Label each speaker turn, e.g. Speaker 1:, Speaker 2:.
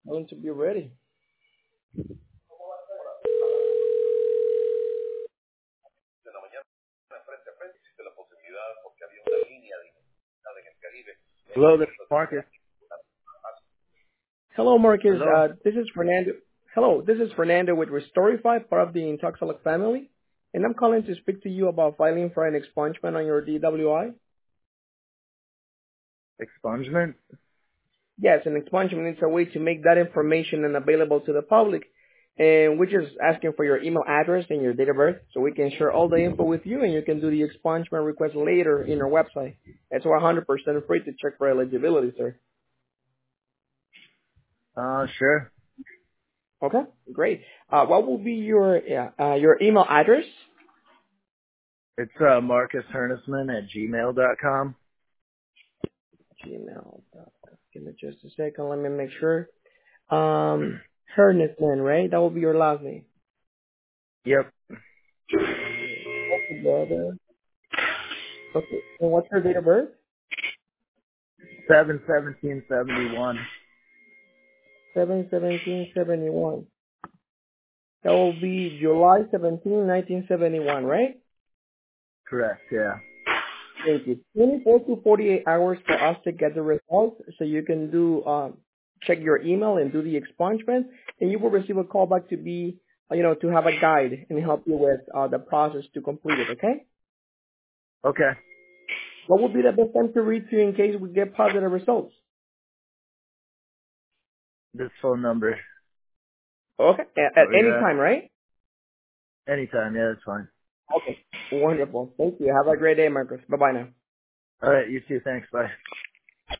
Speaker 1: going to be ready.
Speaker 2: Hello, this is Marcus.
Speaker 1: Hello, Marcus.
Speaker 2: Hello.
Speaker 1: This is Fernando. Hello, this is Fernando with Restorify, part of the Intoxalec family, and I'm calling to speak to you about filing for an expungement on your DWI.
Speaker 2: Expungement?
Speaker 1: Yes, an expungement is a way to make that information unavailable to the public, and we're just asking for your email address and your date of birth so we can share all the info with you, and you can do the expungement request later in our website. It's 100% free to check for eligibility, sir.
Speaker 2: Sure.
Speaker 1: Okay, great. What will be your email address?
Speaker 2: It's Marcus Hernesman at gmail.com.
Speaker 1: Gmail.com. Give me just a second. Let me make sure. Hernitman, right? That will be your last name.
Speaker 2: Yep.
Speaker 1: Okay, brother. Okay. And what's your date of birth?
Speaker 2: 7/17/71.
Speaker 1: 7/17/71. That will be July 17, 1971, right?
Speaker 2: Correct, yeah.
Speaker 1: Thank you. 24 to 48 hours for us to get the results, so you can do check your email and do the expungement, and you will receive a call back to be, to have a guide and help you with the process to complete it. Okay?
Speaker 2: Okay.
Speaker 1: What would be the best time to reach you in case we get positive results?
Speaker 2: This phone number.
Speaker 1: Okay. At
Speaker 2: Oh,
Speaker 1: any
Speaker 2: yeah.
Speaker 1: time, right?
Speaker 2: Anytime, yeah, that's fine.
Speaker 1: Okay. Wonderful. Thank you. Have a great day, Marcus. Bye bye now.
Speaker 2: All right, you too. Thanks. Bye.